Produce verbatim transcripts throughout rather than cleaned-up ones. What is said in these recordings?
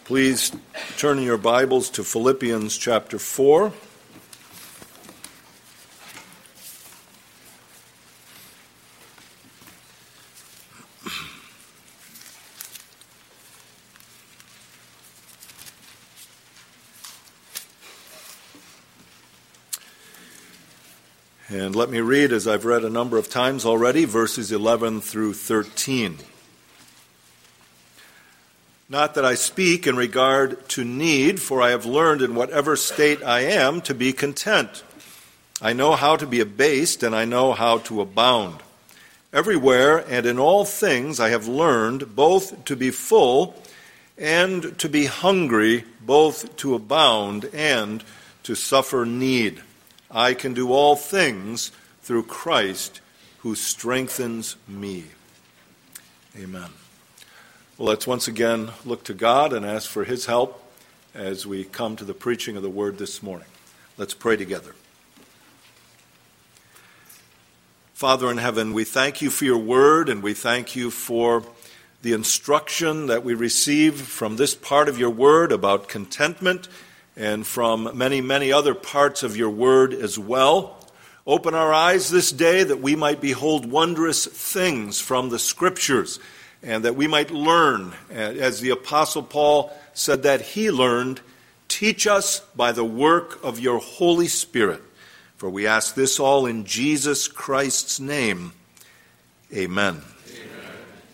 Please turn in your Bibles to Philippians chapter four. And let me read, as I've read a number of times already, verses eleven through thirteen. Not that I speak in regard to need, for I have learned in whatever state I am to be content. I know how to be abased, and I know how to abound. Everywhere and in all things I have learned both to be full and to be hungry, both to abound and to suffer need. I can do all things through Christ who strengthens me. Amen. Well, let's once again look to God and ask for His help as we come to the preaching of the Word this morning. Let's pray together. Father in heaven, we thank You for Your Word, and we thank You for the instruction that we receive from this part of Your Word about contentment and from many, many other parts of Your Word as well. Open our eyes this day that we might behold wondrous things from the Scriptures, and that we might learn, as the Apostle Paul said that he learned, teach us by the work of Your Holy Spirit. For we ask this all in Jesus Christ's name. Amen. Amen.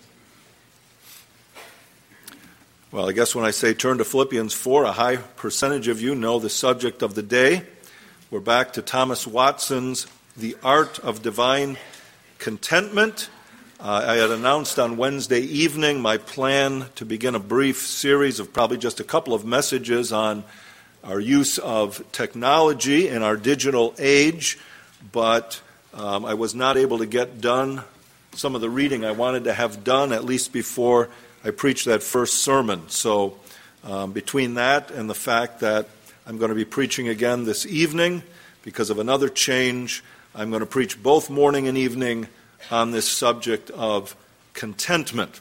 Well, I guess when I say turn to Philippians four, a high percentage of you know the subject of the day. We're back to Thomas Watson's The Art of Divine Contentment. Uh, I had announced on Wednesday evening my plan to begin a brief series of probably just a couple of messages on our use of technology in our digital age, but um, I was not able to get done some of the reading I wanted to have done, at least before I preached that first sermon. So um, between that and the fact that I'm going to be preaching again this evening, because of another change, I'm going to preach both morning and evening on this subject of contentment.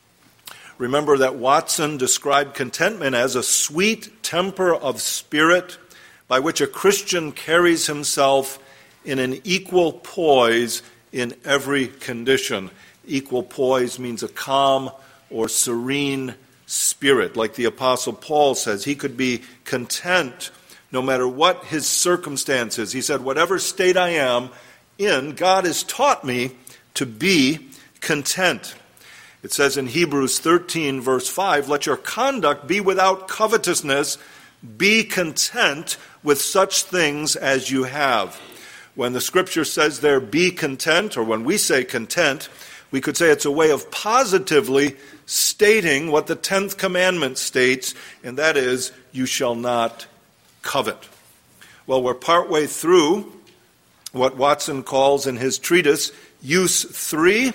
Remember that Watson described contentment as a sweet temper of spirit by which a Christian carries himself in an equal poise in every condition. Equal poise means a calm or serene spirit. Like the Apostle Paul says, he could be content no matter what his circumstances. He said, whatever state I am in, God has taught me to be content. It says in Hebrews thirteen, verse five, let your conduct be without covetousness. Be content with such things as you have. When the Scripture says there, be content, or when we say content, we could say it's a way of positively stating what the tenth commandment states, and that is, you shall not covet. Well, we're partway through what Watson calls in his treatise, Use three,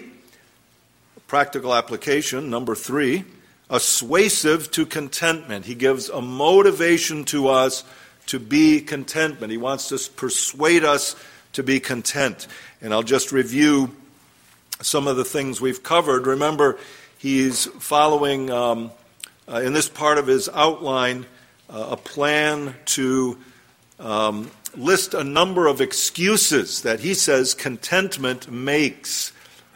practical application, number three, assuasive to contentment. He gives a motivation to us to be contentment. He wants to persuade us to be content. And I'll just review some of the things we've covered. Remember, he's following, um, uh, in this part of his outline, uh, a plan to um, list a number of excuses that he says contentment makes,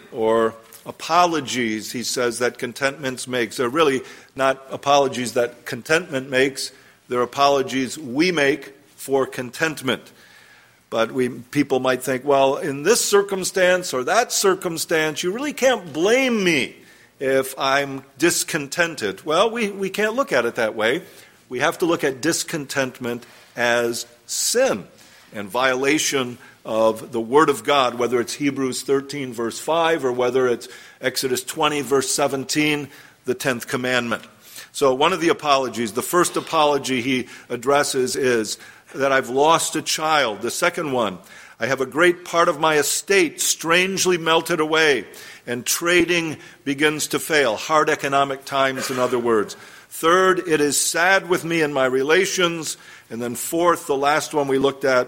or apologies, he says, that contentment makes. They're really not apologies that contentment makes. They're apologies we make for contentment. But we people might think, well, in this circumstance or that circumstance, you really can't blame me if I'm discontented. Well, we, we can't look at it that way. We have to look at discontentment as sin and violation of the Word of God, whether it's Hebrews thirteen, verse five, or whether it's Exodus twenty, verse seventeen, the tenth commandment. So one of the apologies, the first apology he addresses is that I've lost a child. The second one, I have a great part of my estate strangely melted away, and trading begins to fail. Hard economic times, in other words. Third, it is sad with me in my relations. And then fourth, the last one we looked at,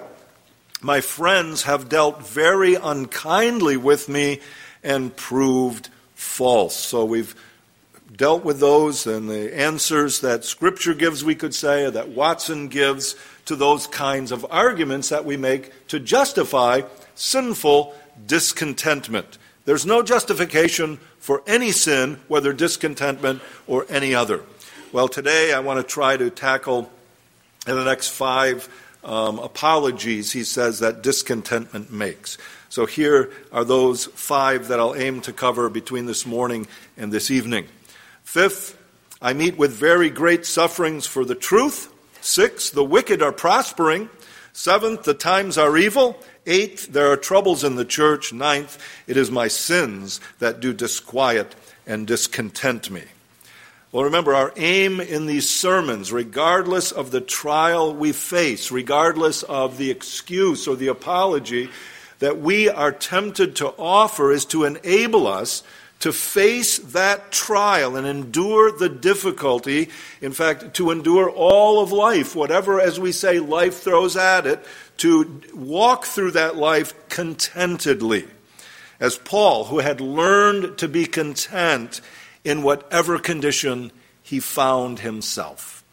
my friends have dealt very unkindly with me and proved false. So we've dealt with those and the answers that Scripture gives, we could say, or that Watson gives to those kinds of arguments that we make to justify sinful discontentment. There's no justification for any sin, whether discontentment or any other. Well, today I want to try to tackle in the next five um, apologies, he says, that discontentment makes. So here are those five that I'll aim to cover between this morning and this evening. Fifth, I meet with very great sufferings for the truth. Sixth, the wicked are prospering. Seventh, the times are evil. Eighth, there are troubles in the church. Ninth, it is my sins that do disquiet and discontent me. Well, remember, our aim in these sermons, regardless of the trial we face, regardless of the excuse or the apology that we are tempted to offer, is to enable us to face that trial and endure the difficulty, in fact, to endure all of life, whatever, as we say, life throws at it, to walk through that life contentedly. As Paul, who had learned to be content in whatever condition he found himself.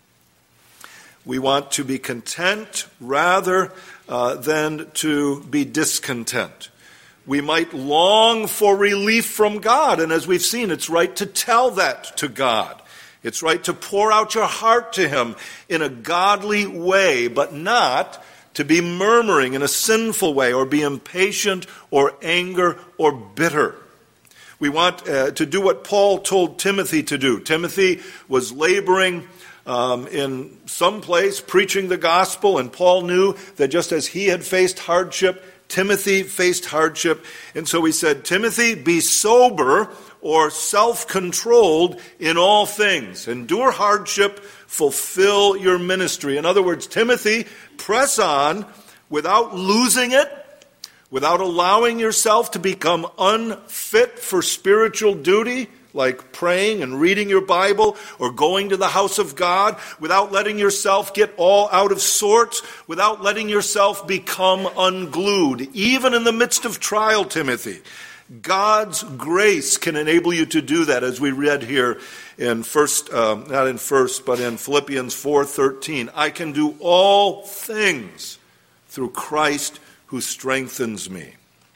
We want to be content rather uh, than to be discontent. We might long for relief from God, and as we've seen, it's right to tell that to God. It's right to pour out your heart to Him in a godly way, but not to be murmuring in a sinful way or be impatient or anger or bitter. We want uh, to do what Paul told Timothy to do. Timothy was laboring um, in some place, preaching the gospel, and Paul knew that just as he had faced hardship, Timothy faced hardship. And so he said, Timothy, be sober or self-controlled in all things. Endure hardship, fulfill your ministry. In other words, Timothy, press on without losing it, without allowing yourself to become unfit for spiritual duty, like praying and reading your Bible or going to the house of God, without letting yourself get all out of sorts, without letting yourself become unglued. Even in the midst of trial, Timothy, God's grace can enable you to do that, as we read here in first, um, not in first, but in Philippians four thirteen. I can do all things through Christ who strengthens me.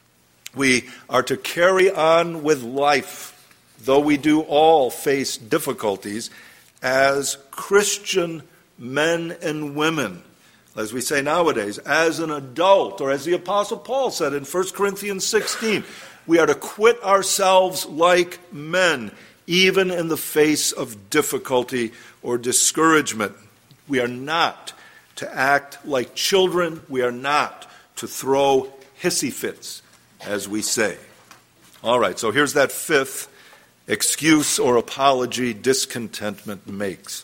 We are to carry on with life, though we do all face difficulties, as Christian men and women. As we say nowadays, as an adult, or as the Apostle Paul said in First Corinthians sixteen, we are to quit ourselves like men, even in the face of difficulty or discouragement. We are not to act like children. We are not to throw hissy fits, as we say. All right, so here's that fifth excuse or apology discontentment makes.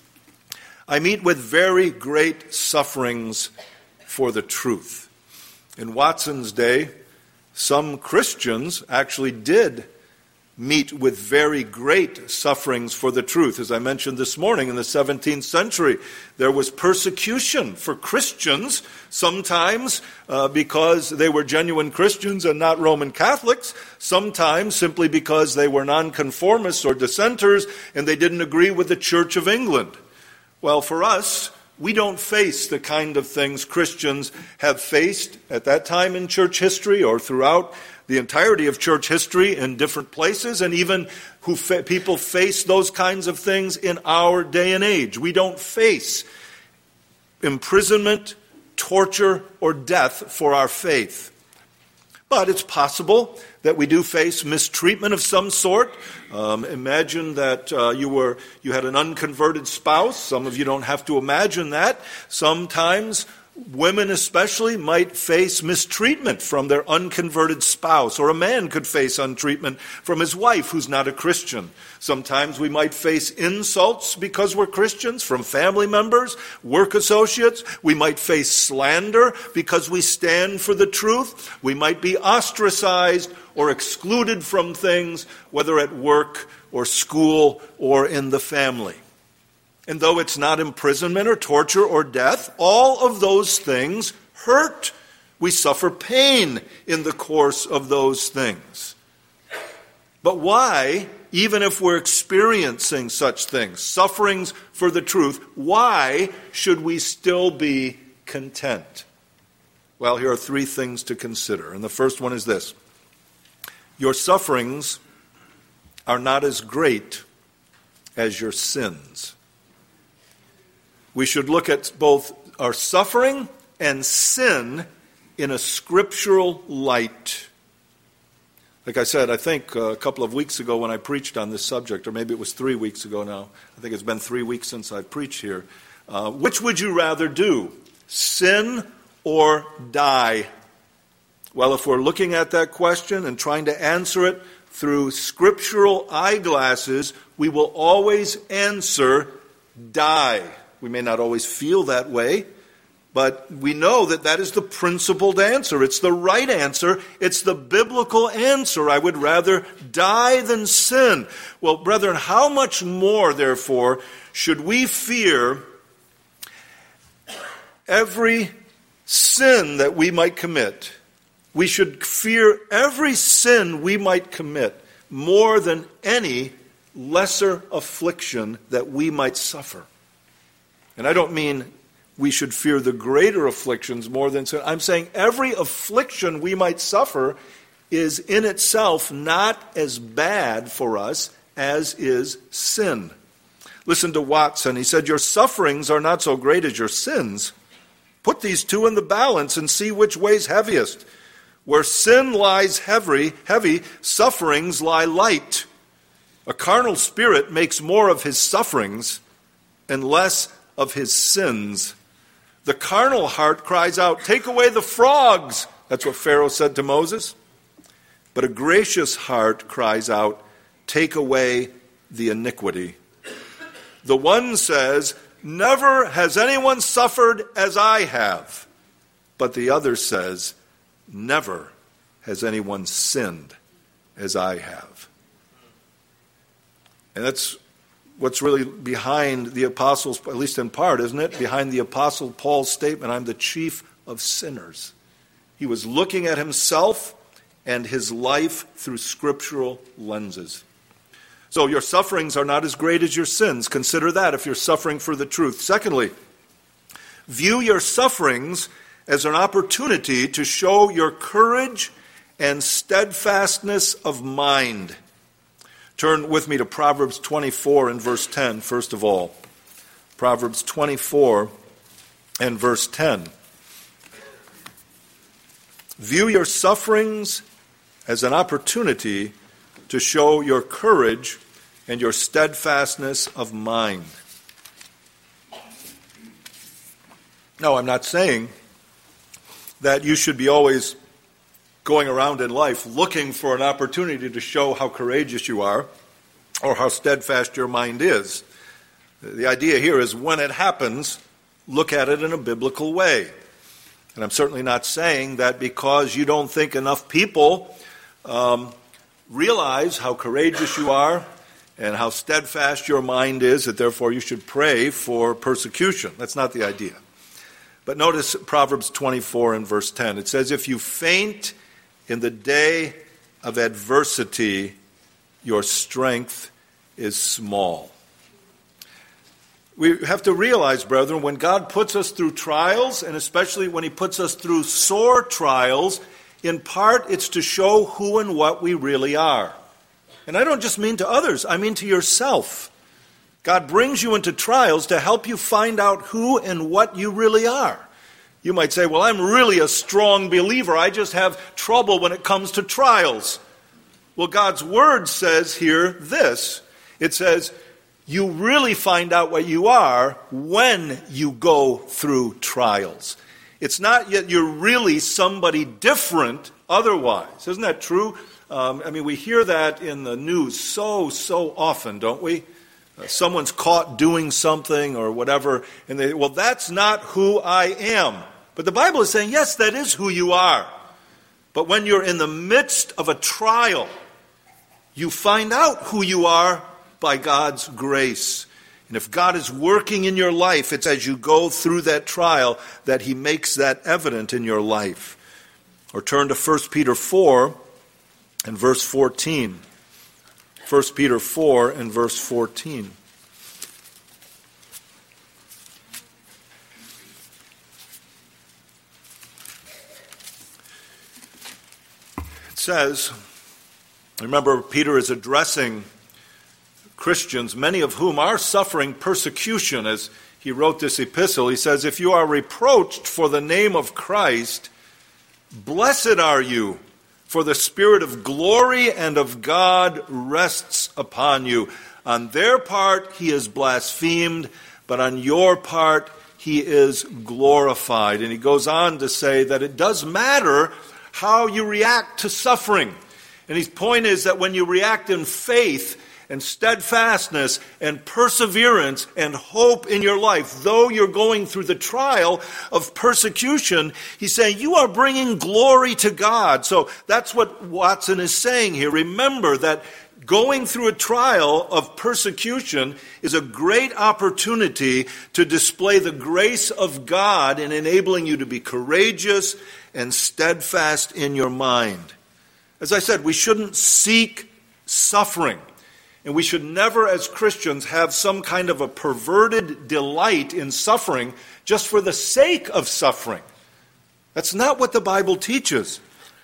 I meet with very great sufferings for the truth. In Watson's day, some Christians actually did meet with very great sufferings for the truth. As I mentioned this morning, in the seventeenth century, there was persecution for Christians, sometimes uh, because they were genuine Christians and not Roman Catholics, sometimes simply because they were nonconformists or dissenters and they didn't agree with the Church of England. Well, for us, we don't face the kind of things Christians have faced at that time in church history or throughout the entirety of church history in different places, and even who fa- people face those kinds of things in our day and age. We don't face imprisonment, torture, or death for our faith. But it's possible that we do face mistreatment of some sort. Um, imagine that uh, you were you had an unconverted spouse. Some of you don't have to imagine that. Sometimes women especially might face mistreatment from their unconverted spouse, or a man could face untreatment from his wife who's not a Christian. Sometimes we might face insults because we're Christians from family members, work associates. We might face slander because we stand for the truth. We might be ostracized or excluded from things, whether at work or school or in the family. And though it's not imprisonment or torture or death, all of those things hurt. We suffer pain in the course of those things. But why even if we're experiencing such things, sufferings for the truth, why should we still be content? Well, here are three things to consider. And the first one is this: your sufferings are not as great as your sins. We should look at both our suffering and sin in a scriptural light. Like I said, I think a couple of weeks ago when I preached on this subject, or maybe it was three weeks ago now, I think it's been three weeks since I've preached here, uh, which would you rather do, sin or die? Well, if we're looking at that question and trying to answer it through scriptural eyeglasses, we will always answer die. We may not always feel that way, but we know that that is the principled answer. It's the right answer. It's the biblical answer. I would rather die than sin. Well, brethren, how much more, therefore, should we fear every sin that we might commit? We should fear every sin we might commit more than any lesser affliction that we might suffer. And I don't mean we should fear the greater afflictions more than sin. I'm saying every affliction we might suffer is in itself not as bad for us as is sin. Listen to Watson. He said, your sufferings are not so great as your sins. Put these two in the balance and see which weighs heaviest. Where sin lies heavy, heavy, sufferings lie light. A carnal spirit makes more of his sufferings and less of his sins. The carnal heart cries out, take away the frogs. That's what Pharaoh said to Moses. But a gracious heart cries out, take away the iniquity. The one says, never has anyone suffered as I have. But the other says, never has anyone sinned as I have. And that's what's really behind the apostles, at least in part, isn't it? Behind the apostle Paul's statement, I'm the chief of sinners. He was looking at himself and his life through scriptural lenses. So your sufferings are not as great as your sins. Consider that if you're suffering for the truth. Secondly, view your sufferings as an opportunity to show your courage and steadfastness of mind. Turn with me to Proverbs twenty-four and verse ten, first of all. Proverbs twenty-four and verse ten. View your sufferings as an opportunity to show your courage and your steadfastness of mind. No, I'm not saying that you should be always going around in life looking for an opportunity to show how courageous you are or how steadfast your mind is. The idea here is when it happens, look at it in a biblical way. And I'm certainly not saying that because you don't think enough people um, realize how courageous you are and how steadfast your mind is, that therefore you should pray for persecution. That's not the idea. But notice Proverbs twenty-four and verse ten. It says, if you faint in the day of adversity, your strength is small. We have to realize, brethren, when God puts us through trials, and especially when he puts us through sore trials, in part it's to show who and what we really are. And I don't just mean to others, I mean to yourself. God brings you into trials to help you find out who and what you really are. You might say, well, I'm really a strong believer. I just have trouble when it comes to trials. Well, God's word says here this. It says, you really find out what you are when you go through trials. It's not yet you're really somebody different otherwise. Isn't that true? Um, I mean, we hear that in the news so, so often, don't we? Uh, someone's caught doing something or whatever, and they, well, that's not who I am. But the Bible is saying, yes, that is who you are. But when you're in the midst of a trial, you find out who you are by God's grace. And if God is working in your life, it's as you go through that trial that he makes that evident in your life. Or turn to First Peter four and verse fourteen. First Peter four and verse fourteen. It says, remember, Peter is addressing Christians, many of whom are suffering persecution. As he wrote this epistle, he says, if you are reproached for the name of Christ, blessed are you, for the Spirit of glory and of God rests upon you. On their part he is blasphemed, but on your part he is glorified. And he goes on to say that it does matter how you react to suffering. And his point is that when you react in faith and steadfastness and perseverance and hope in your life, though you're going through the trial of persecution, he's saying you are bringing glory to God. So that's what Watson is saying here. Remember that going through a trial of persecution is a great opportunity to display the grace of God in enabling you to be courageous and steadfast in your mind. As I said, we shouldn't seek suffering. And we should never, as Christians, have some kind of a perverted delight in suffering just for the sake of suffering. That's not what the Bible teaches.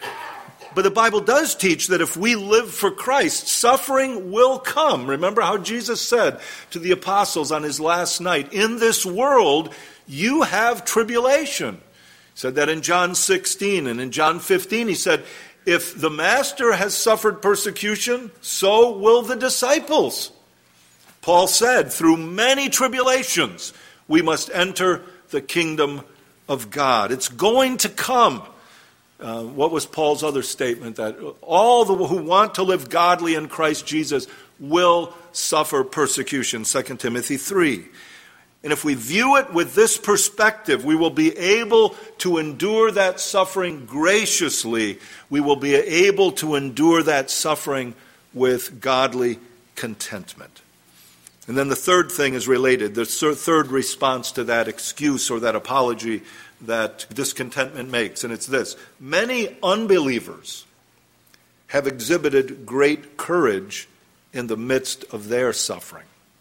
But the Bible does teach that if we live for Christ, suffering will come. Remember how Jesus said to the apostles on his last night, in this world you have tribulation. He said that in John sixteen, and in John fifteen he said, if the master has suffered persecution, so will the disciples. Paul said, through many tribulations, we must enter the kingdom of God. It's going to come. Uh, what was Paul's other statement? That all the, who want to live godly in Christ Jesus will suffer persecution, Second Timothy three. And if we view it with this perspective, we will be able to endure that suffering graciously. We will be able to endure that suffering with godly contentment. And then the third thing is related. The third response to that excuse or that apology that discontentment makes, and it's this. Many unbelievers have exhibited great courage in the midst of their suffering.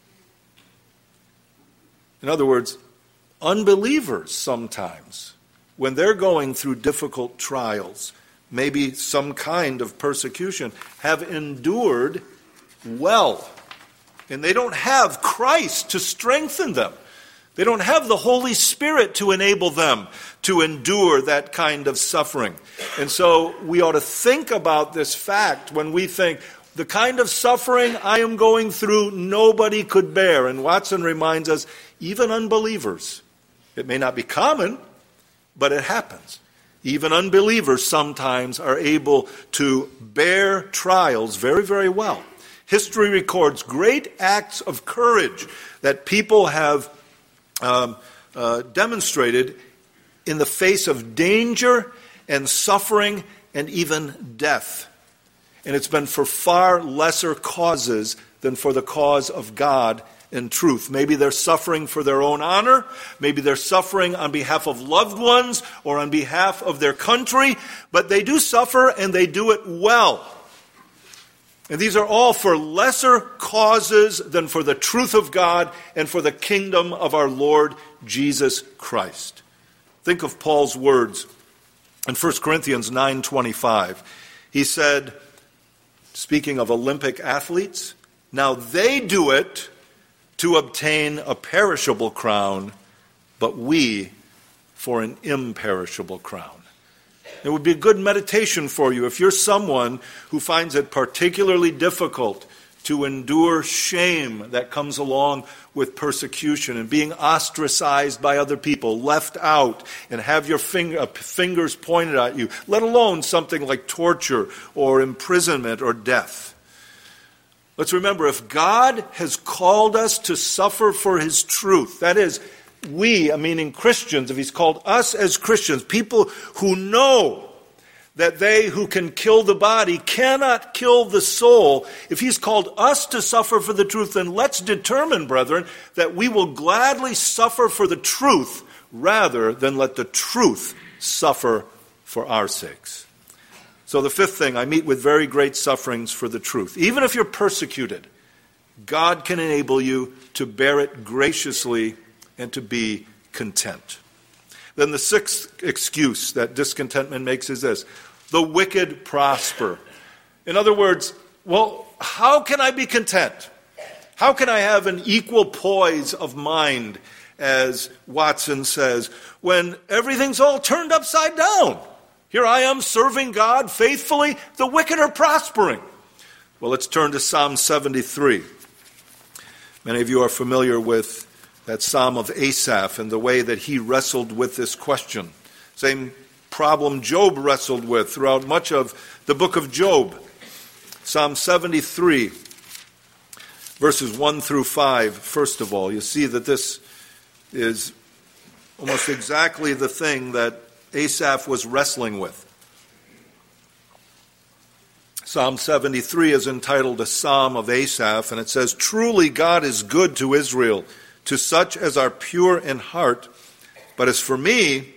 In other words, unbelievers sometimes, when they're going through difficult trials, maybe some kind of persecution, have endured well. And they don't have Christ to strengthen them. They don't have the Holy Spirit to enable them to endure that kind of suffering. And so we ought to think about this fact when we think, the kind of suffering I am going through, nobody could bear. And Watson reminds us, even unbelievers, it may not be common, but it happens. Even unbelievers sometimes are able to bear trials very, very well. History records great acts of courage that people have um, uh, demonstrated in the face of danger and suffering and even death. And it's been for far lesser causes than for the cause of God and truth. Maybe they're suffering for their own honor. Maybe they're suffering on behalf of loved ones or on behalf of their country. But they do suffer and they do it well. And these are all for lesser causes than for the truth of God and for the kingdom of our Lord Jesus Christ. Think of Paul's words in First Corinthians nine twenty-five. He said, speaking of Olympic athletes, now they do it to obtain a perishable crown, but we for an imperishable crown. It would be a good meditation for you if you're someone who finds it particularly difficult to endure shame that comes along with persecution and being ostracized by other people, left out, and have your finger, fingers pointed at you, let alone something like torture or imprisonment or death. Let's remember, if God has called us to suffer for His truth, that is, we, meaning Christians, if He's called us as Christians, people who know that they who can kill the body cannot kill the soul, if He's called us to suffer for the truth, then let's determine, brethren, that we will gladly suffer for the truth rather than let the truth suffer for our sakes. So the fifth thing, I meet with very great sufferings for the truth. Even if you're persecuted, God can enable you to bear it graciously and to be content. Then the sixth excuse that discontentment makes is this: the wicked prosper. In other words, well, how can I be content? How can I have an equal poise of mind, as Watson says, when everything's all turned upside down? Here I am serving God faithfully. The wicked are prospering. Well, let's turn to Psalm seventy-three. Many of you are familiar with that Psalm of Asaph and the way that he wrestled with this question. Same problem Job wrestled with throughout much of the book of Job. Psalm seventy-three, verses one through five. First of all, you see that this is almost exactly the thing that Asaph was wrestling with. Psalm seventy-three is entitled a Psalm of Asaph, and it says, "Truly God is good to Israel, to such as are pure in heart. But as for me,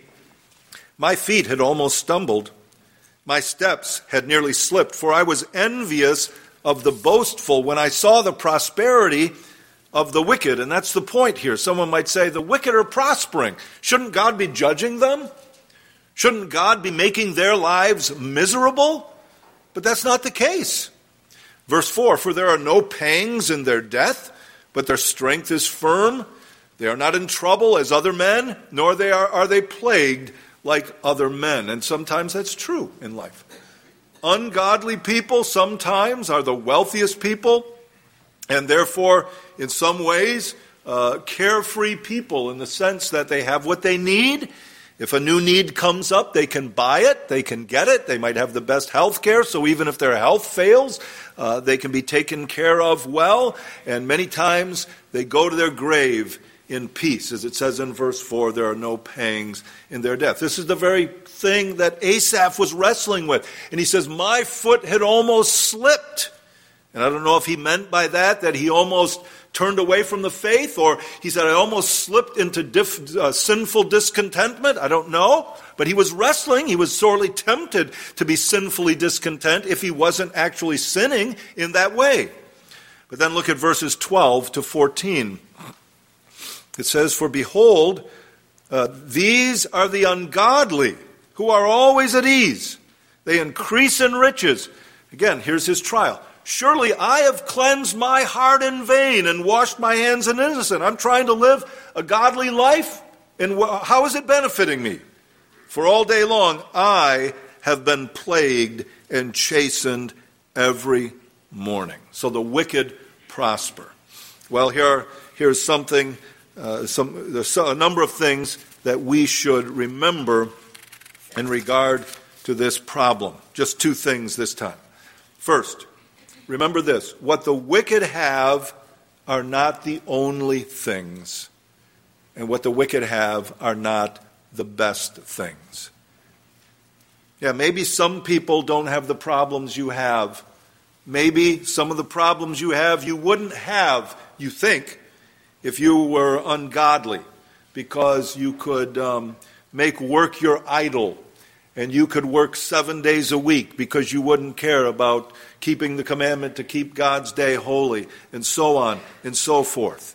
my feet had almost stumbled. My steps had nearly slipped, for I was envious of the boastful when I saw the prosperity of the wicked." And that's the point here. Someone might say, the wicked are prospering. Shouldn't God be judging them? Shouldn't God be making their lives miserable? But that's not the case. Verse four, "For there are no pangs in their death, but their strength is firm. They are not in trouble as other men, nor they are, are they plagued like other men." And sometimes that's true in life. Ungodly people sometimes are the wealthiest people, and therefore, in some ways, uh, carefree people in the sense that they have what they need. If a new need comes up, they can buy it, they can get it, they might have the best health care, so even if their health fails, uh, they can be taken care of well, and many times they go to their grave in peace. As it says in verse four, there are no pangs in their death. This is the very thing that Asaph was wrestling with. And he says, my foot had almost slipped. And I don't know if he meant by that that he almost turned away from the faith, or he said, I almost slipped into diff, uh, sinful discontentment. I don't know. But he was wrestling. He was sorely tempted to be sinfully discontent if he wasn't actually sinning in that way. But then look at verses twelve to fourteen. It says, "For behold, uh, these are the ungodly who are always at ease. They increase in riches." Again, here's his trial. "Surely I have cleansed my heart in vain and washed my hands in innocence." I'm trying to live a godly life, and how is it benefiting me? "For all day long I have been plagued and chastened every morning." So the wicked prosper. Well, here, here's something, uh, some, there's a number of things that we should remember in regard to this problem. Just two things this time. First, remember this: what the wicked have are not the only things, and what the wicked have are not the best things. Yeah, maybe some people don't have the problems you have. Maybe some of the problems you have you wouldn't have, you think, if you were ungodly, because you could um, make work your idol, and you could work seven days a week because you wouldn't care about keeping the commandment to keep God's day holy, and so on and so forth.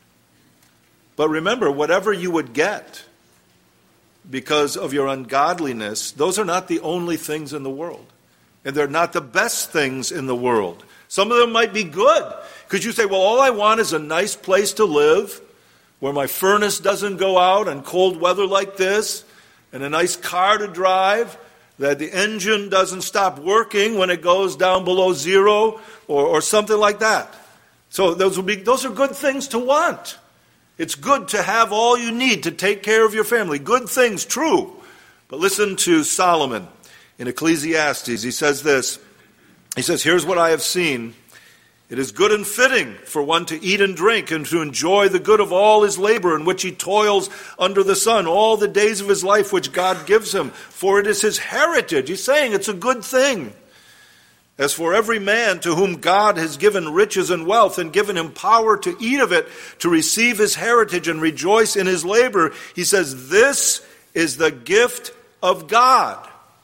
But remember, whatever you would get because of your ungodliness, those are not the only things in the world. And they're not the best things in the world. Some of them might be good. Because you say, well, all I want is a nice place to live, where my furnace doesn't go out on cold weather like this, and a nice car to drive, that the engine doesn't stop working when it goes down below zero, or, or something like that. So those will be those are good things to want. It's good to have all you need to take care of your family. Good things, true. But listen to Solomon in Ecclesiastes. He says this. He says, "Here's what I have seen. It is good and fitting for one to eat and drink and to enjoy the good of all his labor in which he toils under the sun all the days of his life which God gives him, for it is his heritage." He's saying it's a good thing. "As for every man to whom God has given riches and wealth and given him power to eat of it, to receive his heritage and rejoice in his labor," he says, "this is the gift of God."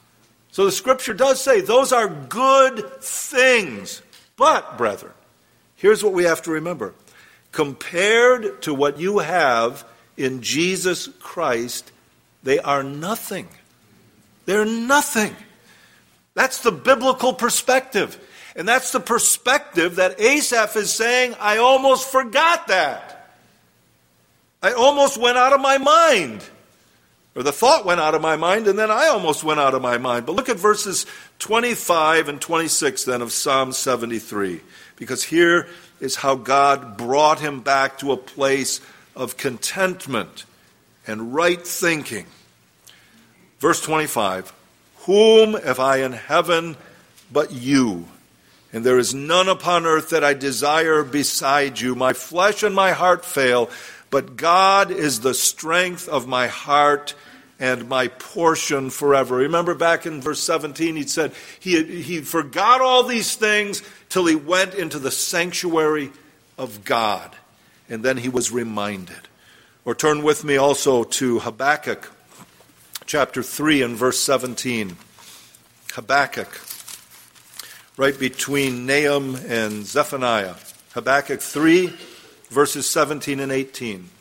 So the Scripture does say those are good things. But, brethren, here's what we have to remember. Compared to what you have in Jesus Christ, they are nothing. They're nothing. That's the biblical perspective. And that's the perspective that Asaph is saying, I almost forgot that. I almost went out of my mind. Or the thought went out of my mind, and then I almost went out of my mind. But look at verses twenty-five and twenty-six then of Psalm seventy-three. Because here is how God brought him back to a place of contentment and right thinking. Verse twenty-five, whom have I in heaven but you? And there is none upon earth that I desire beside you. My flesh and my heart fail, but God is the strength of my heart and my portion forever. Remember back in verse seventeen, he said he, he forgot all these things till he went into the sanctuary of God. And then he was reminded. Or turn with me also to Habakkuk chapter three and verse seventeen. Habakkuk, right between Nahum and Zephaniah. Habakkuk three, verses seventeen and eighteen.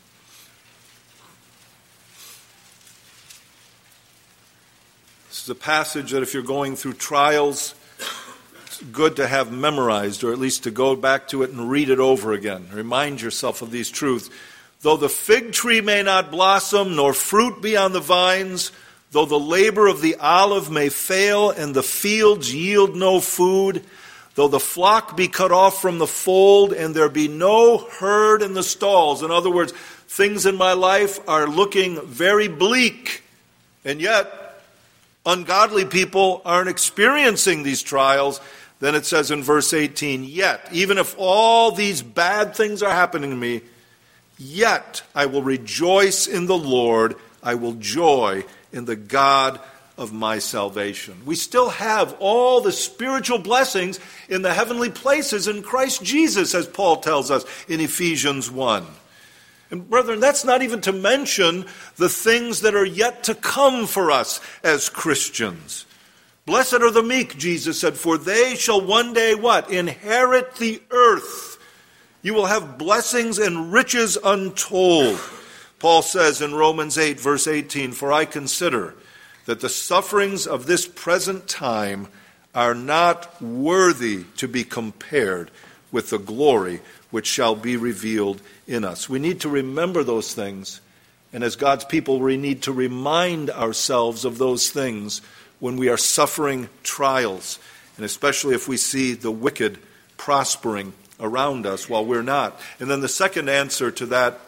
This is a passage that if you're going through trials, it's good to have memorized, or at least to go back to it and read it over again. Remind yourself of these truths. Though the fig tree may not blossom, nor fruit be on the vines, though the labor of the olive may fail, and the fields yield no food, though the flock be cut off from the fold, and there be no herd in the stalls. In other words, things in my life are looking very bleak, and yet ungodly people aren't experiencing these trials. Then it says in verse eighteen, yet, even if all these bad things are happening to me, yet I will rejoice in the Lord, I will joy in the God of my salvation. We still have all the spiritual blessings in the heavenly places in Christ Jesus, as Paul tells us in Ephesians one. And brethren, that's not even to mention the things that are yet to come for us as Christians. Blessed are the meek, Jesus said, for they shall one day what? Inherit the earth. You will have blessings and riches untold. Paul says in Romans eight, verse eighteen, for I consider that the sufferings of this present time are not worthy to be compared with the glory which shall be revealed in us. We need to remember those things, and as God's people, we need to remind ourselves of those things when we are suffering trials, and especially if we see the wicked prospering around us while we're not. And then the second answer to that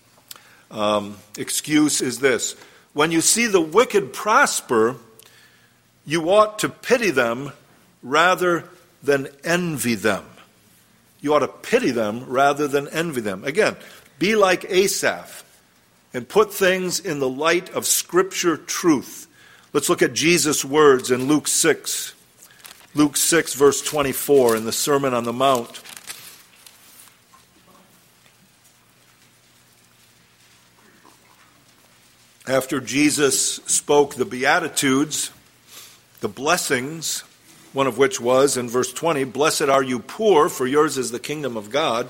um, excuse is this. When you see the wicked prosper, you ought to pity them rather than envy them. You ought to pity them rather than envy them. Again, be like Asaph and put things in the light of Scripture truth. Let's look at Jesus' words in Luke six. Luke six, verse twenty-four, in the Sermon on the Mount. After Jesus spoke the Beatitudes, the blessings, one of which was, in verse twenty, blessed are you poor, for yours is the kingdom of God.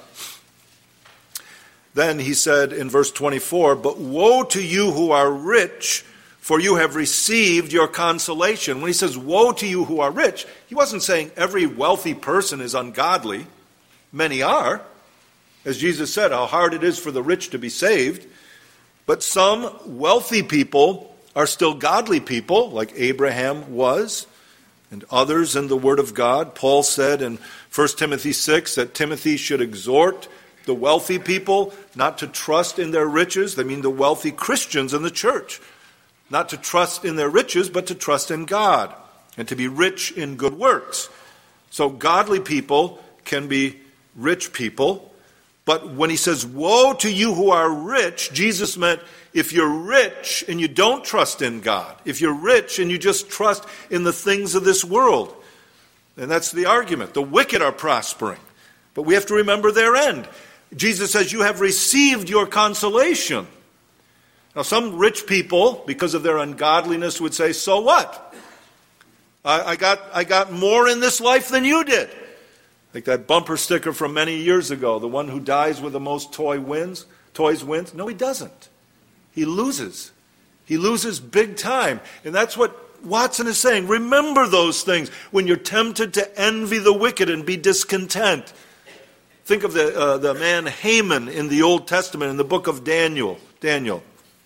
Then he said in verse twenty-four, but woe to you who are rich, for you have received your consolation. When he says, woe to you who are rich, he wasn't saying every wealthy person is ungodly. Many are. As Jesus said, how hard it is for the rich to be saved. But some wealthy people are still godly people, like Abraham was, and others in the Word of God. Paul said in First Timothy six that Timothy should exhort the wealthy people not to trust in their riches. They mean the wealthy Christians in the church. Not to trust in their riches, but to trust in God, and to be rich in good works. So godly people can be rich people. But when he says, woe to you who are rich, Jesus meant if you're rich and you don't trust in God, if you're rich and you just trust in the things of this world. And that's the argument. The wicked are prospering. But we have to remember their end. Jesus says, you have received your consolation. Now, some rich people, because of their ungodliness, would say, so what? I, I got I got more in this life than you did. Like that bumper sticker from many years ago, the one who dies with the most toy wins, toys wins. No, he doesn't. He loses. He loses big time. And that's what Watson is saying. Remember those things when you're tempted to envy the wicked and be discontent. Think of the uh, the man Haman in the Old Testament in the book of Daniel. Daniel.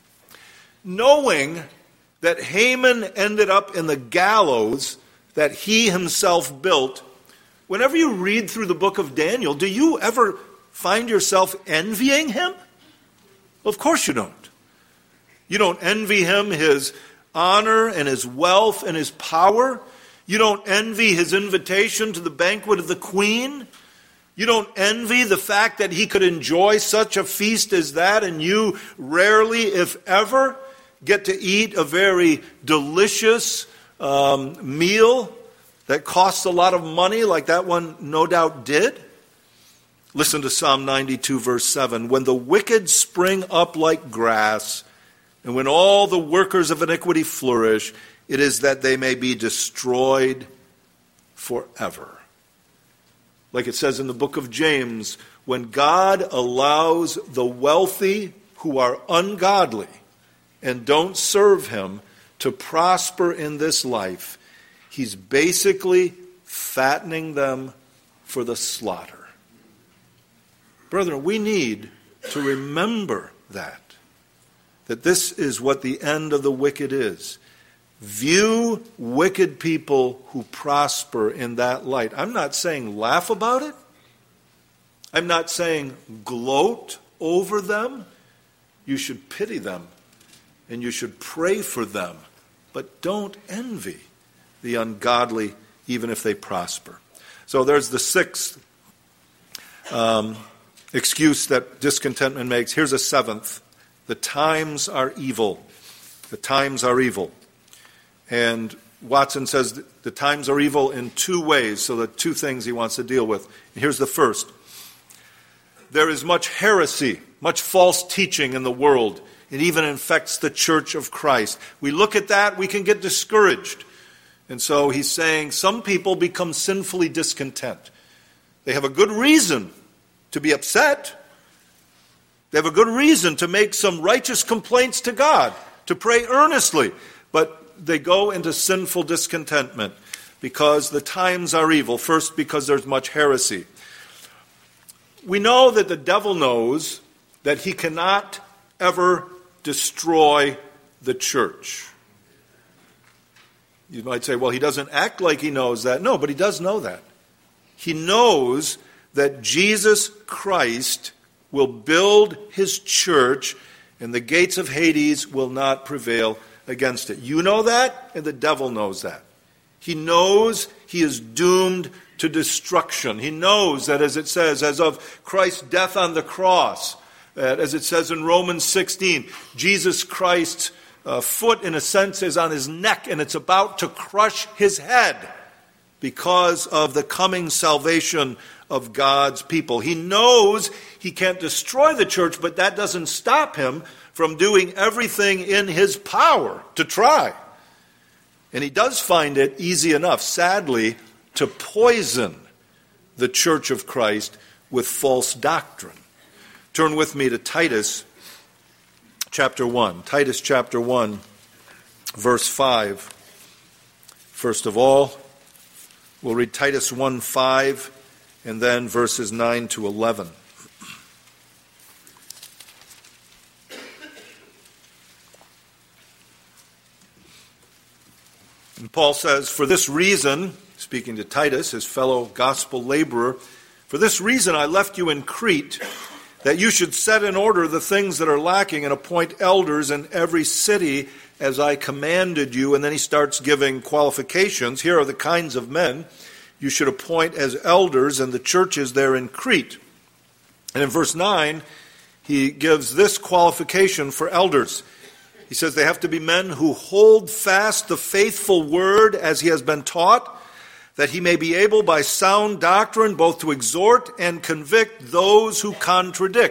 Knowing that Haman ended up in the gallows that he himself built, whenever you read through the book of Daniel, do you ever find yourself envying him? Well, of course you don't. You don't envy him his honor and his wealth and his power. You don't envy his invitation to the banquet of the queen. You don't envy the fact that he could enjoy such a feast as that, and you rarely, if ever, get to eat a very delicious um, meal that costs a lot of money like that one no doubt did. Listen to Psalm ninety-two, verse seven. When the wicked spring up like grass, and when all the workers of iniquity flourish, it is that they may be destroyed forever. Like it says in the book of James, when God allows the wealthy who are ungodly and don't serve him to prosper in this life, he's basically fattening them for the slaughter. Brethren, we need to remember that. That this is what the end of the wicked is. View wicked people who prosper in that light. I'm not saying laugh about it. I'm not saying gloat over them. You should pity them. And you should pray for them. But don't envy the ungodly, even if they prosper. So there's the sixth um, excuse that discontentment makes. Here's a seventh. The times are evil. The times are evil. And Watson says the times are evil in two ways. So the two things he wants to deal with. And here's the first. There is much heresy, much false teaching in the world. It even infects the church of Christ. We look at that, we can get discouraged. And so he's saying some people become sinfully discontent. They have a good reason to be upset. They have a good reason to make some righteous complaints to God, to pray earnestly. But they go into sinful discontentment because the times are evil. First, because there's much heresy. We know that the devil knows that he cannot ever destroy the church. You might say, well, he doesn't act like he knows that. No, but he does know that. He knows that Jesus Christ will build his church and the gates of Hades will not prevail against it. You know that, and the devil knows that. He knows he is doomed to destruction. He knows that, as it says, as of Christ's death on the cross, Uh, as it says in Romans sixteen, Jesus Christ's uh, foot, in a sense, is on his neck, and it's about to crush his head because of the coming salvation of God's people. He knows he can't destroy the church, but that doesn't stop him from doing everything in his power to try. And he does find it easy enough, sadly, to poison the church of Christ with false doctrine. Turn with me to Titus chapter one. Titus chapter one, verse five. First of all, we'll read Titus one five and then verses nine to eleven. And Paul says, for this reason, speaking to Titus, his fellow gospel laborer, for this reason I left you in Crete, that you should set in order the things that are lacking and appoint elders in every city as I commanded you. And then he starts giving qualifications. Here are the kinds of men you should appoint as elders in the churches there in Crete. And in verse nine, he gives this qualification for elders. He says they have to be men who hold fast the faithful word as he has been taught, that he may be able by sound doctrine both to exhort and convict those who contradict.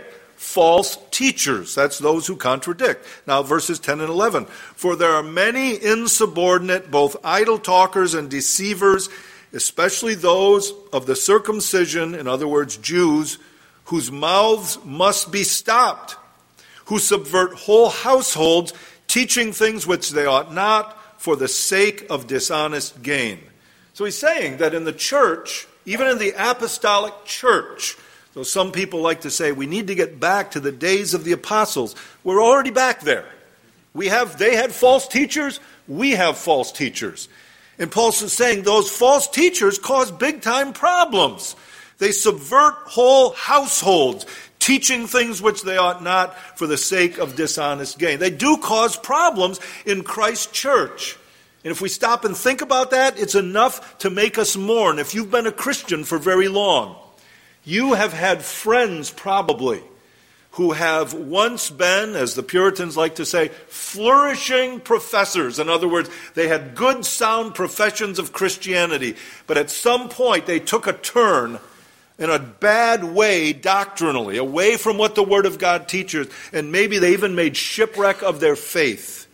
false teachers. That's those who contradict. Now, verses ten and eleven. For there are many insubordinate, both idle talkers and deceivers, especially those of the circumcision, in other words, Jews, whose mouths must be stopped, who subvert whole households, teaching things which they ought not, for the sake of dishonest gain. So he's saying that in the church, even in the apostolic church, though some people like to say we need to get back to the days of the apostles, we're already back there. We have, they had false teachers, we have false teachers. And Paul's saying those false teachers cause big-time problems. They subvert whole households, teaching things which they ought not for the sake of dishonest gain. They do cause problems in Christ's church. And if we stop and think about that, it's enough to make us mourn. If you've been a Christian for very long, you have had friends probably who have once been, as the Puritans like to say, flourishing professors. In other words, they had good, sound professions of Christianity, but at some point they took a turn in a bad way doctrinally, away from what the Word of God teaches, and maybe they even made shipwreck of their faith.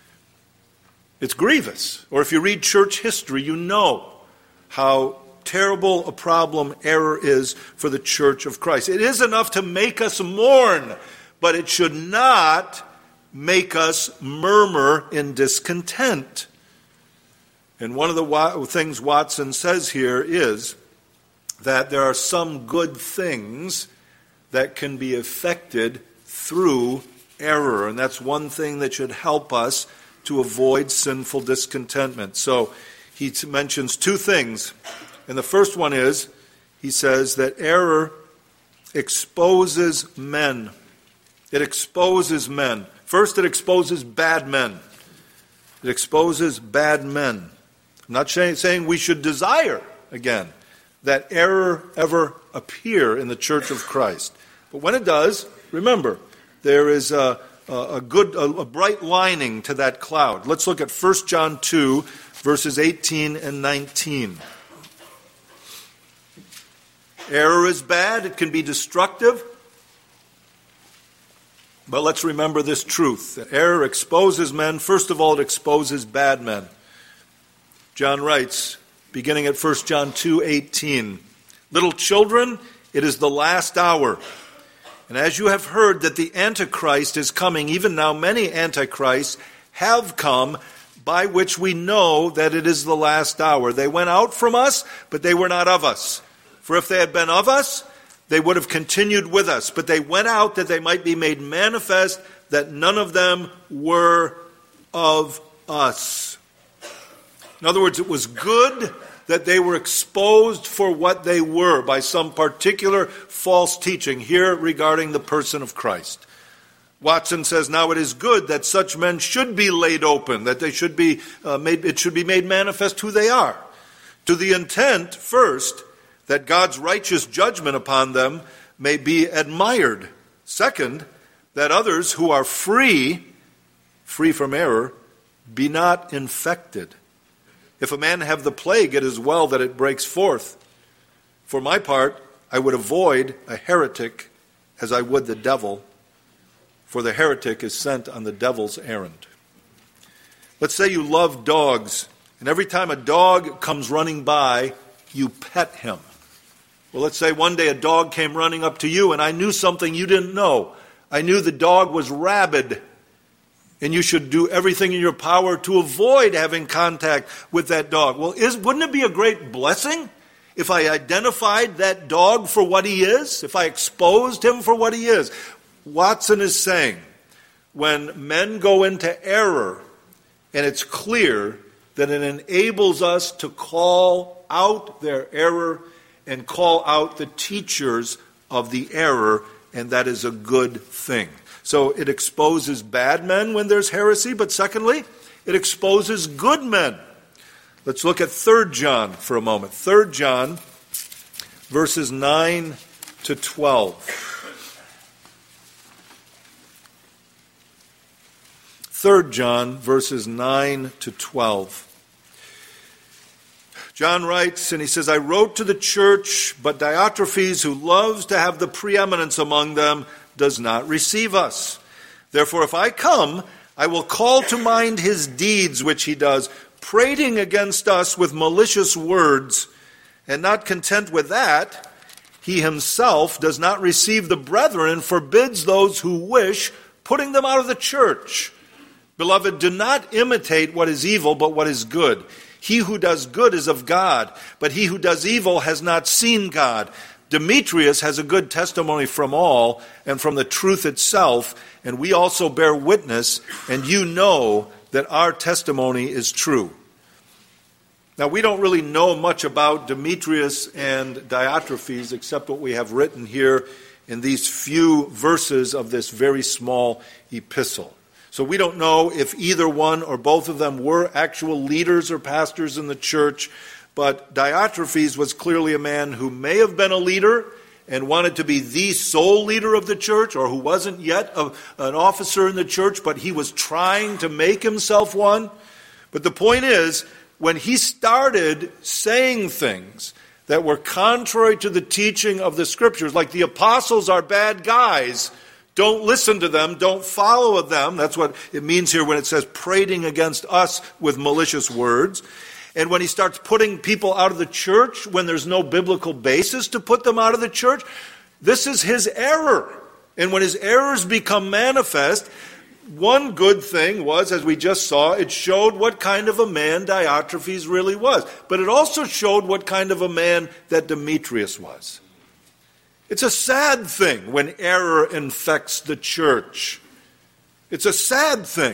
It's grievous. Or if you read church history, you know how terrible a problem error is for the church of Christ. It is enough to make us mourn, but it should not make us murmur in discontent. And one of the things Watson says here is that there are some good things that can be effected through error. And that's one thing that should help us to avoid sinful discontentment. So he mentions two things. And the first one is, he says that error exposes men. It exposes men. First, it exposes bad men. It exposes bad men. I'm not saying we should desire, again, that error ever appear in the church of Christ. But when it does, remember, there is a, a, a good, a, a bright lining to that cloud. Let's look at First John two, verses eighteen and nineteen. Error is bad. It can be destructive. But let's remember this truth. That error exposes men. First of all, it exposes bad men. John writes, beginning at First John two eighteen, little children, it is the last hour. And as you have heard that the Antichrist is coming, even now many Antichrists have come, by which we know that it is the last hour. They went out from us, but they were not of us. For if they had been of us, they would have continued with us. But they went out that they might be made manifest that none of them were of us. In other words, it was good that they were exposed for what they were by some particular false teaching here regarding the person of Christ. Watson says, now it is good that such men should be laid open, that they should be uh, made, it should be made manifest who they are. To the intent, first, that God's righteous judgment upon them may be admired. Second, that others who are free, free from error, be not infected. If a man have the plague, it is well that it breaks forth. For my part, I would avoid a heretic as I would the devil, for the heretic is sent on the devil's errand. Let's say you love dogs, and every time a dog comes running by, you pet him. Well, let's say one day a dog came running up to you, and I knew something you didn't know. I knew the dog was rabid, and you should do everything in your power to avoid having contact with that dog. Well, is, wouldn't it be a great blessing if I identified that dog for what he is, if I exposed him for what he is? Watson is saying, when men go into error, and it's clear that it enables us to call out their error and call out the teachers of the error, and that is a good thing. So it exposes bad men when there's heresy, but secondly, it exposes good men. Let's look at Third John for a moment. Third John, verses nine to twelve. Third John, verses nine to twelve. John writes, and he says, I wrote to the church, but Diotrephes, who loves to have the preeminence among them, does not receive us. Therefore, if I come, I will call to mind his deeds which he does, prating against us with malicious words, and not content with that, he himself does not receive the brethren and forbids those who wish, putting them out of the church. Beloved, do not imitate what is evil, but what is good. He who does good is of God, but he who does evil has not seen God. Demetrius has a good testimony from all and from the truth itself, and we also bear witness, and you know that our testimony is true. Now, we don't really know much about Demetrius and Diotrephes except what we have written here in these few verses of this very small epistle. So we don't know if either one or both of them were actual leaders or pastors in the church, but Diotrephes was clearly a man who may have been a leader and wanted to be the sole leader of the church, or who wasn't yet a, an officer in the church, but he was trying to make himself one. But the point is, when he started saying things that were contrary to the teaching of the Scriptures, like the apostles are bad guys, don't listen to them, don't follow them. That's what it means here when it says prating against us with malicious words. And when he starts putting people out of the church when there's no biblical basis to put them out of the church, this is his error. And when his errors become manifest, one good thing was, as we just saw, it showed what kind of a man Diotrephes really was. But it also showed what kind of a man that Demetrius was. It's a sad thing when error infects the church. It's a sad thing.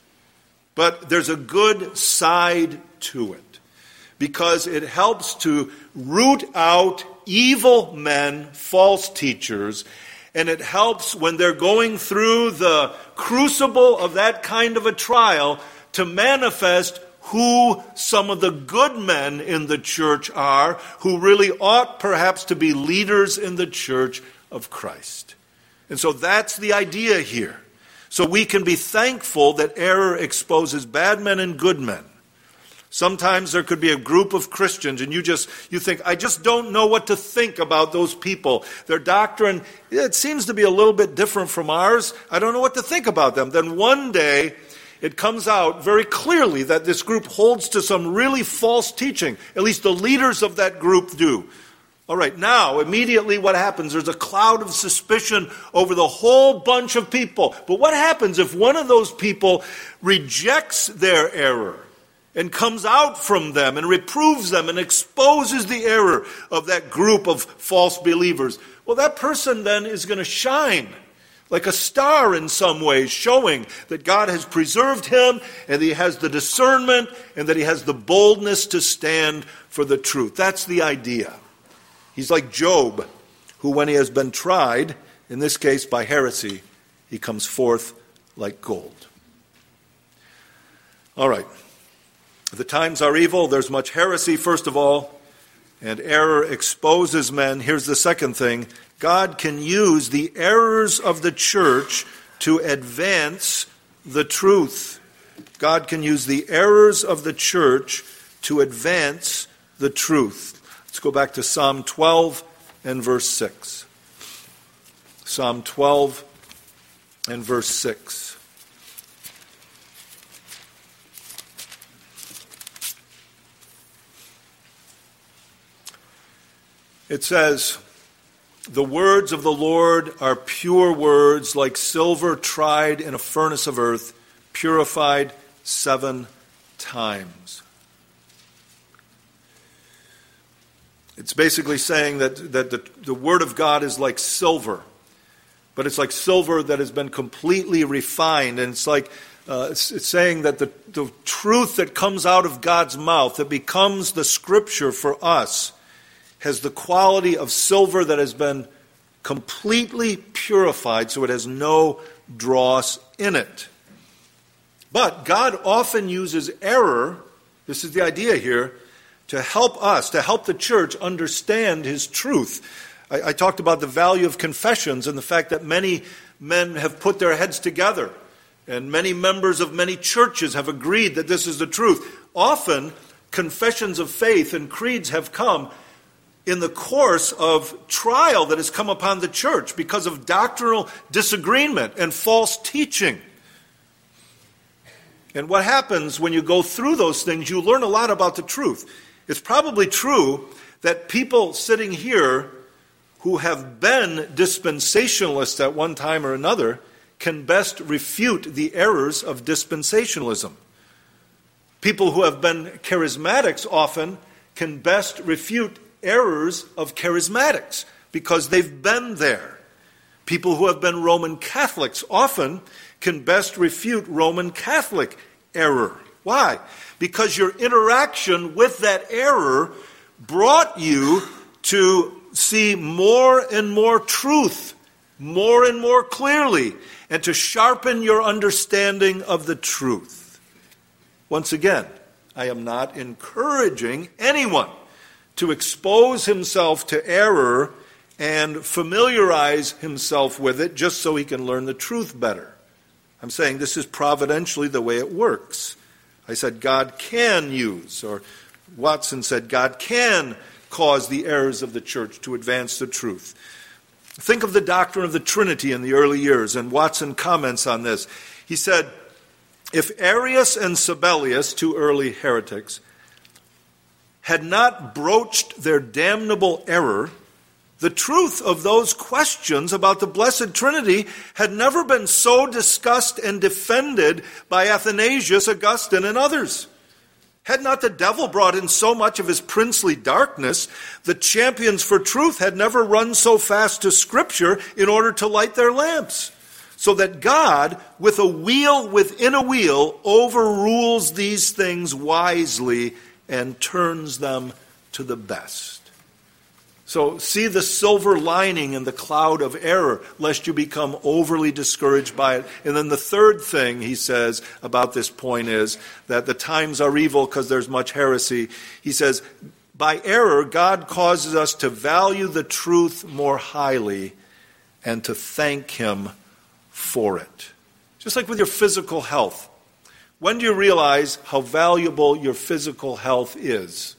But there's a good side to it, because it helps to root out evil men, false teachers, and it helps when they're going through the crucible of that kind of a trial to manifest who some of the good men in the church are, who really ought perhaps to be leaders in the church of Christ. And so that's the idea here. So we can be thankful that error exposes bad men and good men. Sometimes there could be a group of Christians and you just you think, I just don't know what to think about those people. Their doctrine, it seems to be a little bit different from ours. I don't know what to think about them. Then one day it comes out very clearly that this group holds to some really false teaching. At least the leaders of that group do. All right, now immediately what happens? There's a cloud of suspicion over the whole bunch of people. But what happens if one of those people rejects their error and comes out from them and reproves them and exposes the error of that group of false believers? Well, that person then is going to shine like a star in some ways, showing that God has preserved him and he has the discernment and that he has the boldness to stand for the truth. That's the idea. He's like Job, who when he has been tried, in this case by heresy, he comes forth like gold. All right. The times are evil. There's much heresy, first of all, and error exposes men. Here's the second thing. God can use the errors of the church to advance the truth. God can use the errors of the church to advance the truth. Let's go back to Psalm twelve and verse six. Psalm twelve and verse six. It says, the words of the Lord are pure words, like silver tried in a furnace of earth, purified seven times. It's basically saying that, that the, the Word of God is like silver, but it's like silver that has been completely refined. And it's like uh, it's, it's saying that the, the truth that comes out of God's mouth, that becomes the Scripture for us, has the quality of silver that has been completely purified, so it has no dross in it. But God often uses error, this is the idea here, to help us, to help the church understand his truth. I, I talked about the value of confessions and the fact that many men have put their heads together, and many members of many churches have agreed that this is the truth. Often, confessions of faith and creeds have come in the course of trial that has come upon the church because of doctrinal disagreement and false teaching. And what happens when you go through those things, you learn a lot about the truth. It's probably true that people sitting here who have been dispensationalists at one time or another can best refute the errors of dispensationalism. People who have been charismatics often can best refute errors of charismatics because they've been there. People who have been Roman Catholics often can best refute Roman Catholic error. Why? Because your interaction with that error brought you to see more and more truth, more and more clearly, and to sharpen your understanding of the truth. Once again, I am not encouraging anyone to expose himself to error and familiarize himself with it just so he can learn the truth better. I'm saying this is providentially the way it works. I said God can use, or Watson said God can cause the errors of the church to advance the truth. Think of the doctrine of the Trinity in the early years, and Watson comments on this. He said, if Arius and Sabellius, two early heretics, had not broached their damnable error, the truth of those questions about the Blessed Trinity had never been so discussed and defended by Athanasius, Augustine, and others. Had not the devil brought in so much of his princely darkness, the champions for truth had never run so fast to Scripture in order to light their lamps. So that God, with a wheel within a wheel, overrules these things wisely and turns them to the best. So see the silver lining in the cloud of error, lest you become overly discouraged by it. And then the third thing he says about this point is that the times are evil because there's much heresy. He says, by error, God causes us to value the truth more highly and to thank him for it. Just like with your physical health. When do you realize how valuable your physical health is?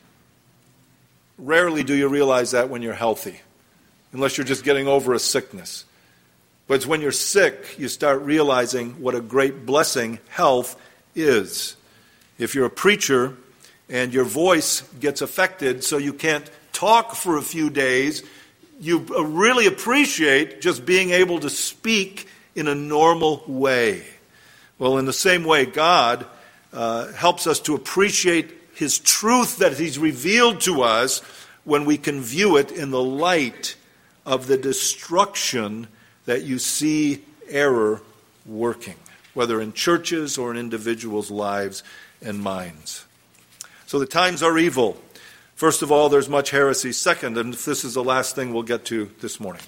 Rarely do you realize that when you're healthy, unless you're just getting over a sickness. But it's when you're sick you start realizing what a great blessing health is. If you're a preacher and your voice gets affected so you can't talk for a few days, you really appreciate just being able to speak in a normal way. Well, in the same way, God uh, helps us to appreciate his truth that he's revealed to us when we can view it in the light of the destruction that you see error working, whether in churches or in individuals' lives and minds. So the times are evil. First of all, there's much heresy. Second, and this is the last thing we'll get to this morning,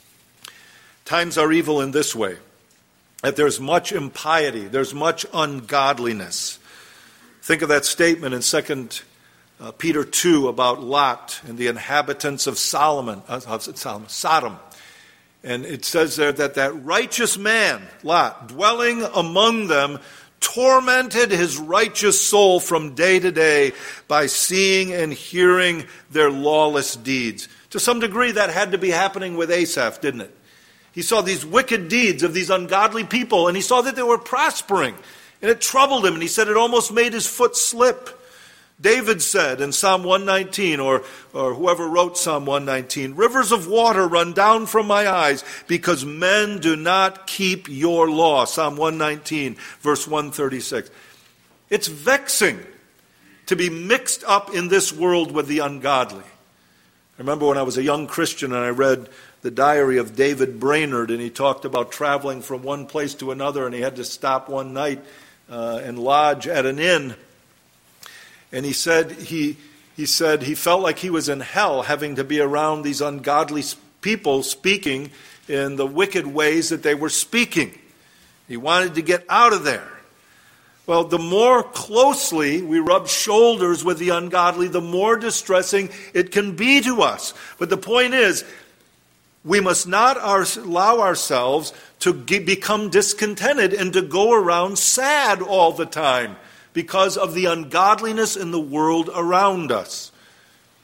times are evil in this way, that there's much impiety, there's much ungodliness. Think of that statement in Second Peter two about Lot and the inhabitants of Solomon, uh, Solomon, Sodom. And it says there that that righteous man, Lot, dwelling among them, tormented his righteous soul from day to day by seeing and hearing their lawless deeds. To some degree, that had to be happening with Asaph, didn't it? He saw these wicked deeds of these ungodly people, and he saw that they were prospering. And it troubled him, and he said it almost made his foot slip. David said in Psalm one nineteen, or, or whoever wrote Psalm one nineteen, rivers of water run down from my eyes because men do not keep your law. Psalm one nineteen, verse one thirty-six. It's vexing to be mixed up in this world with the ungodly. I remember when I was a young Christian and I read the diary of David Brainerd, and he talked about traveling from one place to another, and he had to stop one night uh, and lodge at an inn. And he said he he said he felt like he was in hell, having to be around these ungodly people speaking in the wicked ways that they were speaking. He wanted to get out of there. Well, the more closely we rub shoulders with the ungodly, the more distressing it can be to us. But the point is, we must not our, allow ourselves to ge- become discontented and to go around sad all the time because of the ungodliness in the world around us.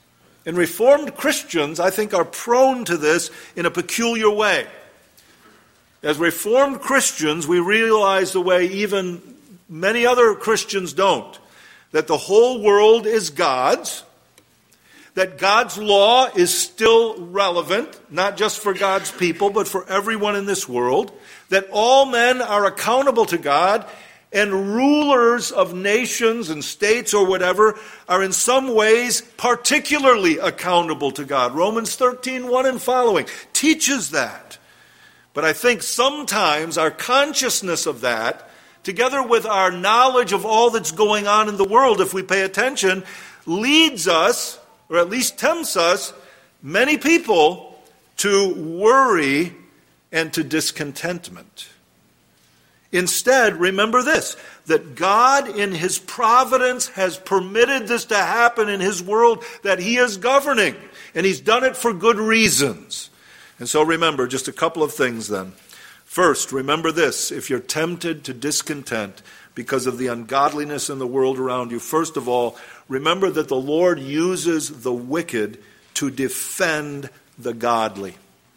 And Reformed Christians, I think, are prone to this in a peculiar way. As Reformed Christians, we realize the way even many other Christians don't, that the whole world is God's, that God's law is still relevant, not just for God's people, but for everyone in this world, that all men are accountable to God, and rulers of nations and states or whatever are in some ways particularly accountable to God. Romans thirteen, one and following teaches that. But I think sometimes our consciousness of that, together with our knowledge of all that's going on in the world, if we pay attention, leads us, or at least tempts us, many people, to worry and to discontentment. Instead, remember this, that God in His providence has permitted this to happen in His world that He is governing, and He's done it for good reasons. And so remember just a couple of things then. First, remember this, if you're tempted to discontent because of the ungodliness in the world around you, first of all, remember that the Lord uses the wicked to defend the godly.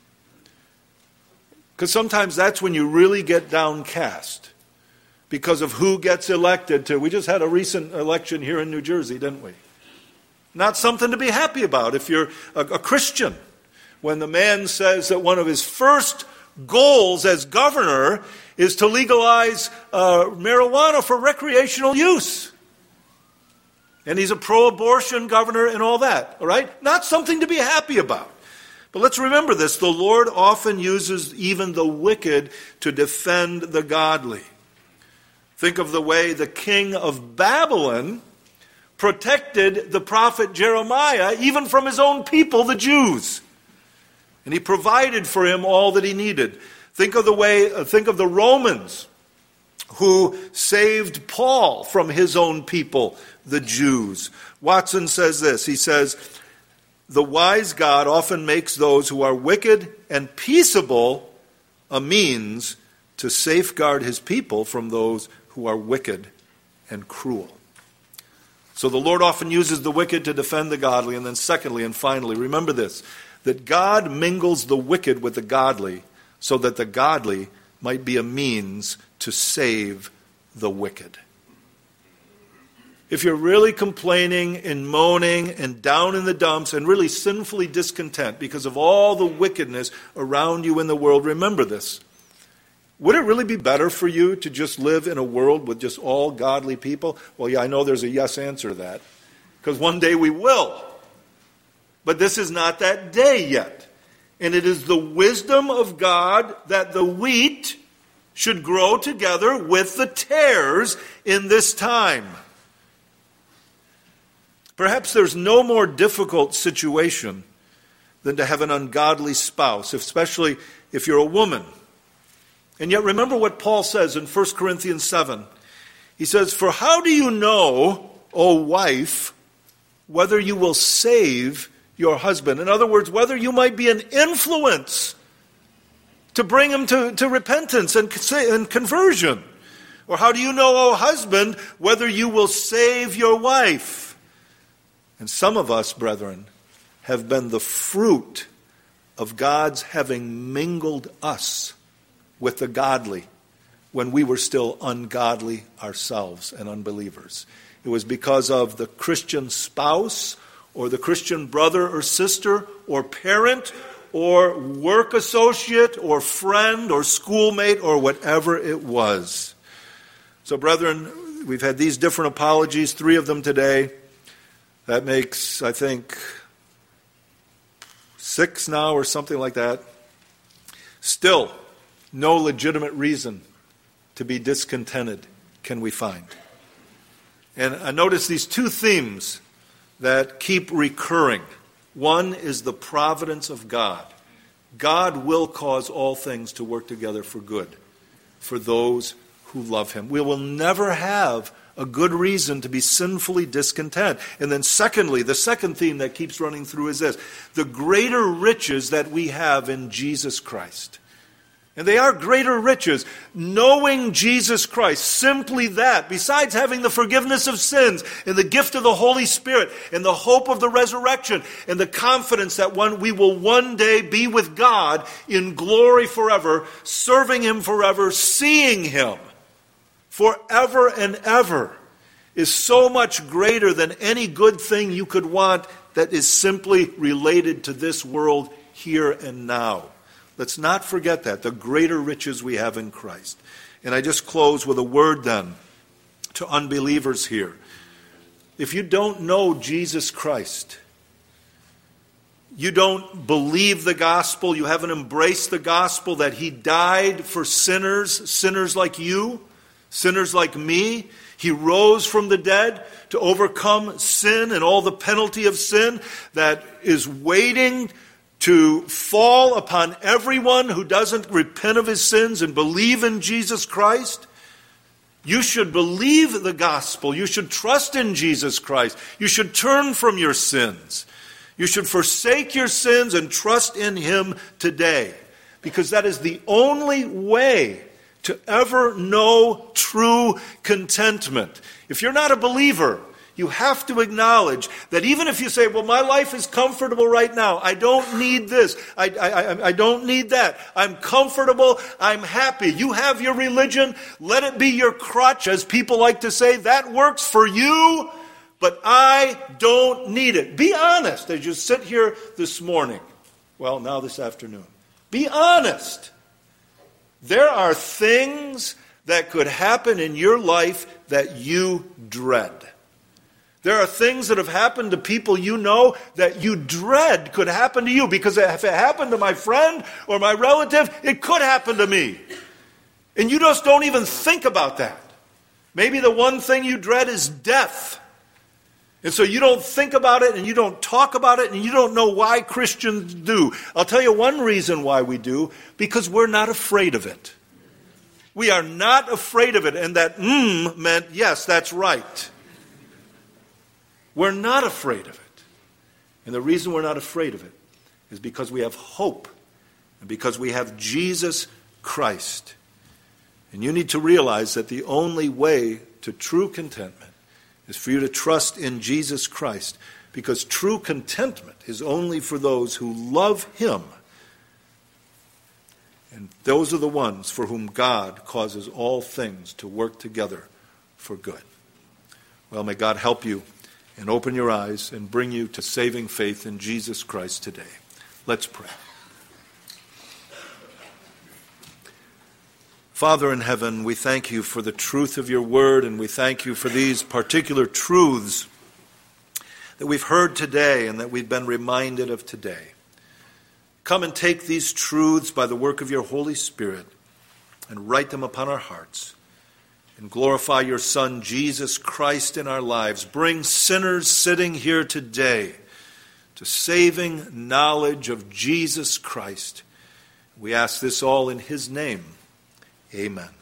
Because sometimes that's when you really get downcast because of who gets elected to. We just had a recent election here in New Jersey, didn't we? Not something to be happy about if you're a, a Christian. When the man says that one of his first goals as governor is to legalize uh, marijuana for recreational use. And he's a pro-abortion governor and all that, all right? Not something to be happy about. But let's remember this, the Lord often uses even the wicked to defend the godly. Think of the way the king of Babylon protected the prophet Jeremiah, even from his own people, the Jews. And he provided for him all that he needed. Think of the way, uh, think of the Romans who saved Paul from his own people, the Jews. Watson says this, he says, the wise God often makes those who are wicked and peaceable a means to safeguard His people from those who are wicked and cruel. So the Lord often uses the wicked to defend the godly. And then secondly and finally, remember this, that God mingles the wicked with the godly so that the godly might be a means to save the wicked. If you're really complaining and moaning and down in the dumps and really sinfully discontent because of all the wickedness around you in the world, remember this. Would it really be better for you to just live in a world with just all godly people? Well, yeah, I know there's a yes answer to that. Because one day we will. But this is not that day yet. And it is the wisdom of God that the wheat should grow together with the tares in this time. Perhaps there's no more difficult situation than to have an ungodly spouse, especially if you're a woman. And yet remember what Paul says in First Corinthians seven. He says, for how do you know, O wife, whether you will save your husband? In other words, whether you might be an influence to bring him to, to repentance and, and conversion. Or how do you know, O husband, whether you will save your wife? And some of us, brethren, have been the fruit of God's having mingled us with the godly when we were still ungodly ourselves and unbelievers. It was because of the Christian spouse or the Christian brother or sister or parent or work associate or friend or schoolmate or whatever it was. So, brethren, we've had these different apologies, three of them today. That makes, I think, six now or something like that. Still, no legitimate reason to be discontented can we find. And I notice these two themes that keep recurring. One is the providence of God. God will cause all things to work together for good for those who love Him. We will never have a good reason to be sinfully discontent. And then secondly, the second theme that keeps running through is this: the greater riches that we have in Jesus Christ. And they are greater riches. Knowing Jesus Christ, simply that, besides having the forgiveness of sins and the gift of the Holy Spirit and the hope of the resurrection and the confidence that one, we will one day be with God in glory forever, serving Him forever, seeing Him forever and ever, is so much greater than any good thing you could want that is simply related to this world here and now. Let's not forget that, the greater riches we have in Christ. And I just close with a word then to unbelievers here. If you don't know Jesus Christ, you don't believe the gospel, you haven't embraced the gospel that He died for sinners, sinners like you, sinners like me. He rose from the dead to overcome sin and all the penalty of sin that is waiting to fall upon everyone who doesn't repent of his sins and believe in Jesus Christ. You should believe the gospel. You should trust in Jesus Christ. You should turn from your sins. You should forsake your sins and trust in Him today, because that is the only way to ever know true contentment. If you're not a believer, you have to acknowledge that even if you say, well, my life is comfortable right now. I don't need this. I, I, I don't need that. I'm comfortable. I'm happy. You have your religion. Let it be your crutch, as people like to say. That works for you, but I don't need it. Be honest as you sit here this morning. Well, now this afternoon. Be honest. There are things that could happen in your life that you dread. There are things that have happened to people you know that you dread could happen to you, because if it happened to my friend or my relative, it could happen to me. And you just don't even think about that. Maybe the one thing you dread is death. And so you don't think about it and you don't talk about it and you don't know why Christians do. I'll tell you one reason why we do, because we're not afraid of it. We are not afraid of it. And that mm meant, yes, that's right. We're not afraid of it. And the reason we're not afraid of it is because we have hope and because we have Jesus Christ. And you need to realize that the only way to true contentment is for you to trust in Jesus Christ, because true contentment is only for those who love Him. And those are the ones for whom God causes all things to work together for good. Well, may God help you and open your eyes and bring you to saving faith in Jesus Christ today. Let's pray. Father in heaven, we thank you for the truth of your word, and we thank you for these particular truths that we've heard today and that we've been reminded of today. Come and take these truths by the work of your Holy Spirit and write them upon our hearts. And glorify your Son, Jesus Christ, in our lives. Bring sinners sitting here today to saving knowledge of Jesus Christ. We ask this all in His name. Amen.